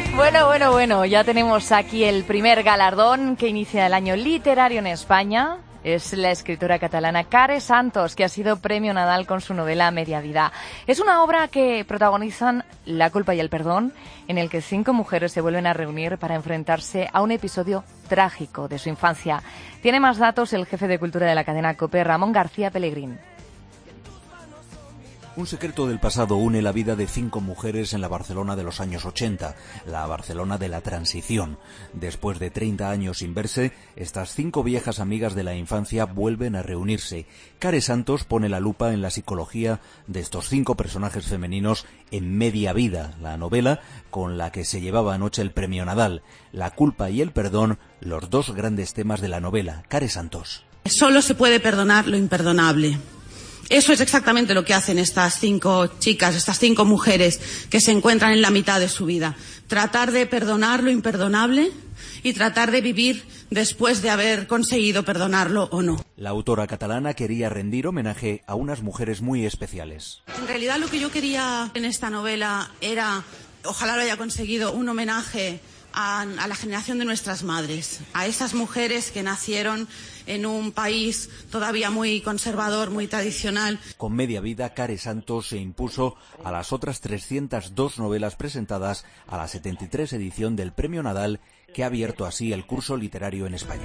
Bueno, ya tenemos aquí el primer galardón que inicia el año literario en España. Es la escritora catalana Care Santos, que ha sido premio Nadal con su novela Media Vida. Es una obra que protagonizan la culpa y el perdón, en el que 5 mujeres se vuelven a reunir para enfrentarse a un episodio trágico de su infancia. Tiene más datos el jefe de cultura de la cadena COPE, Ramón García Pellegrín. Un secreto del pasado une la vida de 5 mujeres en la Barcelona de los años 80, la Barcelona de la transición. Después de 30 años sin verse, estas 5 viejas amigas de la infancia vuelven a reunirse. Care Santos pone la lupa en la psicología de estos 5 personajes femeninos en Media Vida, la novela con la que se llevaba anoche el premio Nadal. La culpa y el perdón, los 2 grandes temas de la novela. Care Santos. Solo se puede perdonar lo imperdonable. Eso es exactamente lo que hacen estas 5 chicas, estas 5 mujeres que se encuentran en la mitad de su vida. Tratar de perdonar lo imperdonable y tratar de vivir después de haber conseguido perdonarlo o no. La autora catalana quería rendir homenaje a unas mujeres muy especiales. En realidad lo que yo quería en esta novela era, ojalá lo haya conseguido, un homenaje a la generación de nuestras madres, a esas mujeres que nacieron en un país todavía muy conservador, muy tradicional. Con Media Vida, Care Santos se impuso a las otras 302 novelas presentadas a la 73 edición del Premio Nadal, que ha abierto así el curso literario en España.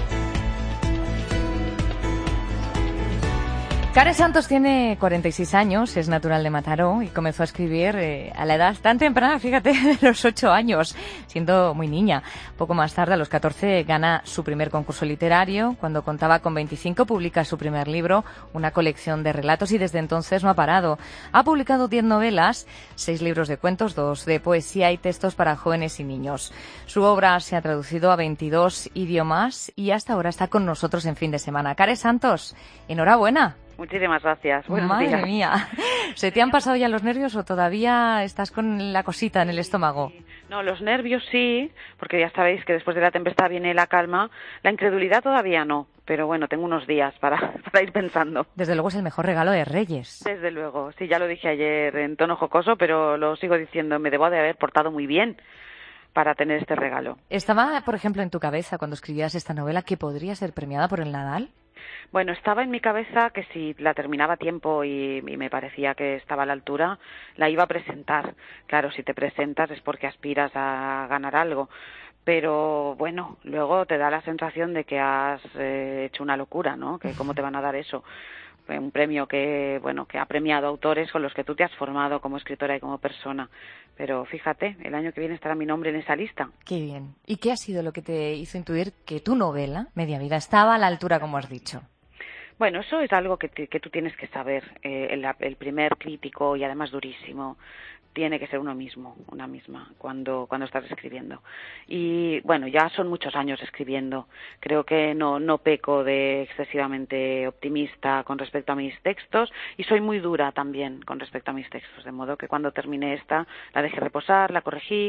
Care Santos tiene 46 años, es natural de Mataró y comenzó a escribir a la edad tan temprana, fíjate, de los 8 años, siendo muy niña. Poco más tarde, a los 14, gana su primer concurso literario. Cuando contaba con 25, publica su primer libro, una colección de relatos, y desde entonces no ha parado. Ha publicado 10 novelas, 6 libros de cuentos, 2 de poesía y textos para jóvenes y niños. Su obra se ha traducido a 22 idiomas y hasta ahora está con nosotros en Fin de Semana. Care Santos, enhorabuena. Muchísimas gracias. Buenos Madre días. mía. ¿Se te han pasado ya los nervios o todavía estás con la cosita en el estómago? No, los nervios sí, porque ya sabéis que después de la tempestad viene la calma. La incredulidad todavía no, pero bueno, tengo unos días para ir pensando. Desde luego es el mejor regalo de Reyes. Desde luego, sí, ya lo dije ayer en tono jocoso, pero lo sigo diciendo, me debo de haber portado muy bien para tener este regalo. ¿Estaba, por ejemplo, en tu cabeza cuando escribías esta novela que podría ser premiada por el Nadal? Bueno, estaba en mi cabeza que si la terminaba a tiempo y me parecía que estaba a la altura, la iba a presentar. Claro, si te presentas es porque aspiras a ganar algo. Pero bueno, luego te da la sensación de que has hecho una locura, ¿no? Que cómo te van a dar eso. Un premio que ha premiado autores con los que tú te has formado como escritora y como persona. Pero fíjate, el año que viene estará mi nombre en esa lista. Qué bien. ¿Y qué ha sido lo que te hizo intuir que tu novela, Media Vida, estaba a la altura, como has dicho? Bueno, eso es algo que tú tienes que saber. El primer crítico, y además durísimo, tiene que ser uno mismo, una misma, cuando estás escribiendo. Y bueno, ya son muchos años escribiendo. Creo que no peco de excesivamente optimista con respecto a mis textos y soy muy dura también con respecto a mis textos, de modo que cuando terminé esta la dejé reposar, la corregí.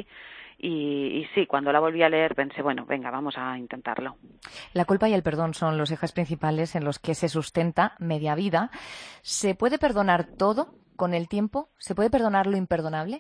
Y sí, cuando la volví a leer pensé, bueno, venga, vamos a intentarlo. La culpa y el perdón son los ejes principales en los que se sustenta Media Vida. ¿Se puede perdonar todo con el tiempo? ¿Se puede perdonar lo imperdonable?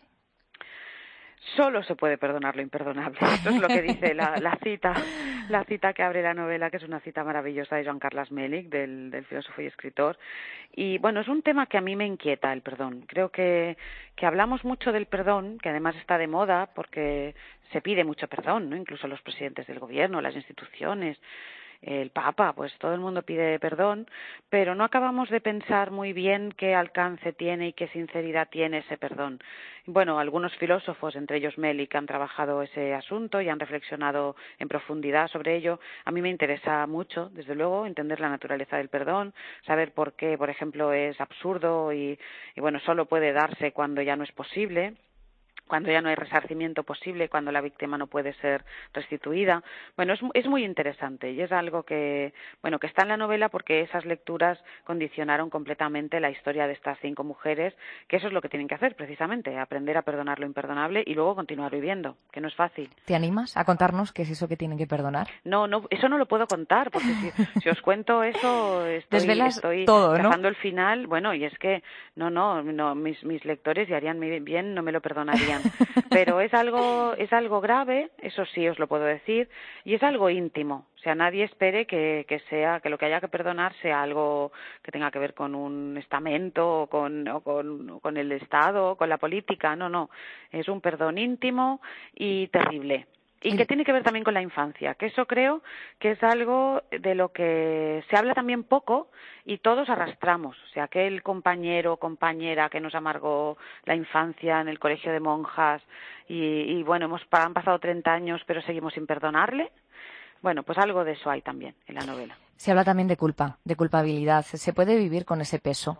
Solo se puede perdonar lo imperdonable. Esto es lo que dice la cita que abre la novela, que es una cita maravillosa de Joan Carles Mèlich, del filósofo y escritor. Y bueno, es un tema que a mí me inquieta, el perdón. Creo que hablamos mucho del perdón, que además está de moda porque se pide mucho perdón, ¿no? Incluso los presidentes del gobierno, las instituciones, el Papa, pues todo el mundo pide perdón, pero no acabamos de pensar muy bien qué alcance tiene y qué sinceridad tiene ese perdón. Bueno, algunos filósofos, entre ellos Mèlich, han trabajado ese asunto y han reflexionado en profundidad sobre ello. A mí me interesa mucho, desde luego, entender la naturaleza del perdón, saber por qué, por ejemplo, es absurdo y bueno, solo puede darse cuando ya no es posible, cuando ya no hay resarcimiento posible, cuando la víctima no puede ser restituida. Bueno, es muy interesante y es algo que está en la novela porque esas lecturas condicionaron completamente la historia de estas 5 mujeres, que eso es lo que tienen que hacer precisamente, aprender a perdonar lo imperdonable y luego continuar viviendo, que no es fácil. ¿Te animas a contarnos qué es eso que tienen que perdonar? No, eso no lo puedo contar, porque si os cuento eso estoy todo, ¿no? el final, bueno, y es que no, mis lectores, y harían bien, no me lo perdonarían acompañan. Pero es algo grave, eso sí os lo puedo decir, y es algo íntimo. O sea, nadie espere que lo que haya que perdonar sea algo que tenga que ver con un estamento o con el Estado o con la política. No. Es un perdón íntimo y terrible. Y que tiene que ver también con la infancia, que eso creo que es algo de lo que se habla también poco y todos arrastramos. O sea, aquel compañero o compañera que nos amargó la infancia en el colegio de monjas y bueno, han pasado 30 años pero seguimos sin perdonarle. Bueno, pues algo de eso hay también en la novela. Se habla también de culpa, de culpabilidad. ¿Se puede vivir con ese peso?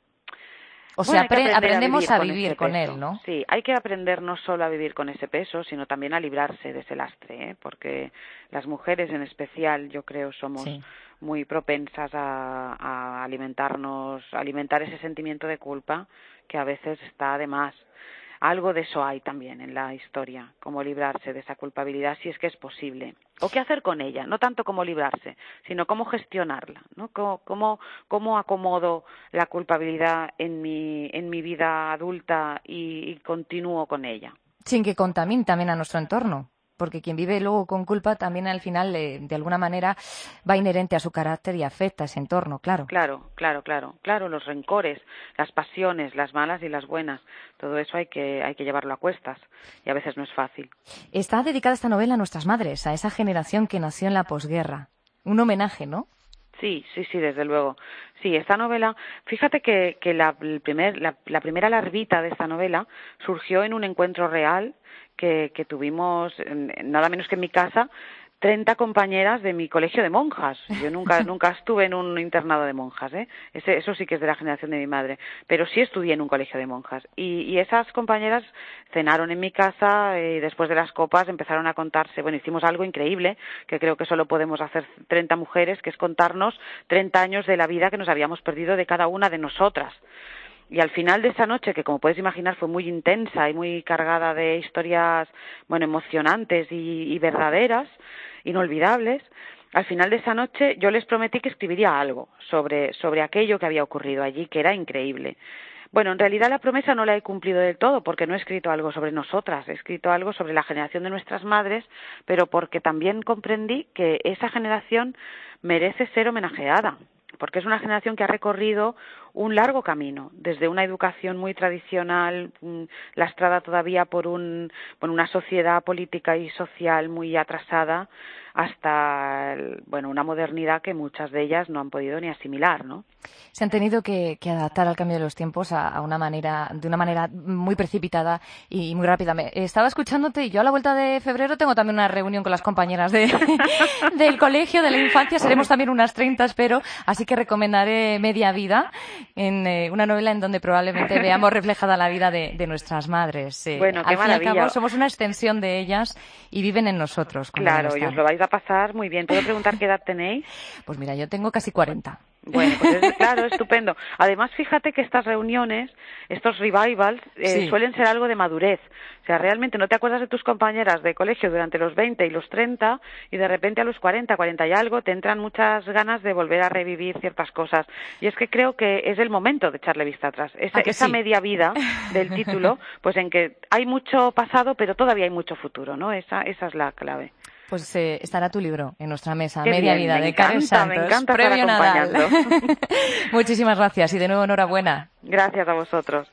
O sea, aprendemos a vivir con él, ¿no? Sí, hay que aprender no solo a vivir con ese peso, sino también a librarse de ese lastre, ¿eh? Porque las mujeres en especial, yo creo, somos muy propensas a alimentar ese sentimiento de culpa que a veces está de más. Algo de eso hay también en la historia, cómo librarse de esa culpabilidad si es que es posible. O qué hacer con ella, no tanto cómo librarse, sino cómo gestionarla, ¿no? Cómo acomodo la culpabilidad en mi vida adulta y continúo con ella. Sin que contamine también a nuestro entorno. Porque quien vive luego con culpa también al final, de alguna manera, va inherente a su carácter y afecta a ese entorno, claro. Claro, los rencores, las pasiones, las malas y las buenas, todo eso hay que llevarlo a cuestas y a veces no es fácil. Está dedicada esta novela a nuestras madres, a esa generación que nació en la posguerra. Un homenaje, ¿no? Sí, desde luego. Sí, esta novela, fíjate que la primera larvita de esta novela surgió en un encuentro real que tuvimos, nada menos que en mi casa, 30 compañeras de mi colegio de monjas. Yo nunca estuve en un internado de monjas, ¿eh? Eso sí que es de la generación de mi madre, pero sí estudié en un colegio de monjas. Y esas compañeras cenaron en mi casa y después de las copas empezaron a contarse, bueno, hicimos algo increíble, que creo que solo podemos hacer 30 mujeres, que es contarnos 30 años de la vida que nos habíamos perdido de cada una de nosotras. Y al final de esa noche, que como puedes imaginar fue muy intensa y muy cargada de historias, bueno, emocionantes y verdaderas, inolvidables, al final de esa noche yo les prometí que escribiría algo sobre aquello que había ocurrido allí, que era increíble. Bueno, en realidad la promesa no la he cumplido del todo, porque no he escrito algo sobre nosotras, he escrito algo sobre la generación de nuestras madres, pero porque también comprendí que esa generación merece ser homenajeada, porque es una generación que ha recorrido un largo camino, desde una educación muy tradicional, lastrada todavía por una sociedad política y social muy atrasada, hasta una modernidad que muchas de ellas no han podido ni asimilar, ¿no? Se han tenido que adaptar al cambio de los tiempos de una manera muy precipitada y muy rápida. Estaba escuchándote y yo a la vuelta de febrero tengo también una reunión con las compañeras del colegio, de la infancia. Seremos también unas 30, espero, así que recomendaré Media Vida, en una novela en donde probablemente veamos reflejada la vida de nuestras madres. Bueno, qué al fin y al maravilla. cabo somos una extensión de ellas y viven en nosotros. Claro, y os lo vais a pasar muy bien. ¿Puedo preguntar qué edad tenéis? Pues mira, yo tengo casi 40. Bueno, pues claro, estupendo. Además, fíjate que estas reuniones, estos revivals, suelen ser algo de madurez. O sea, realmente no te acuerdas de tus compañeras de colegio durante los 20 y los 30 y de repente a los 40 y algo te entran muchas ganas de volver a revivir ciertas cosas. Y es que creo que es el momento de echarle vista atrás. Esa media vida del título, pues en que hay mucho pasado, pero todavía hay mucho futuro, ¿no? Esa es la clave. Pues estará tu libro en nuestra mesa, Qué Media bien, Vida, de Karen Santos. Me encanta Premio estar acompañando. Nadal. Muchísimas gracias y de nuevo enhorabuena. Gracias a vosotros.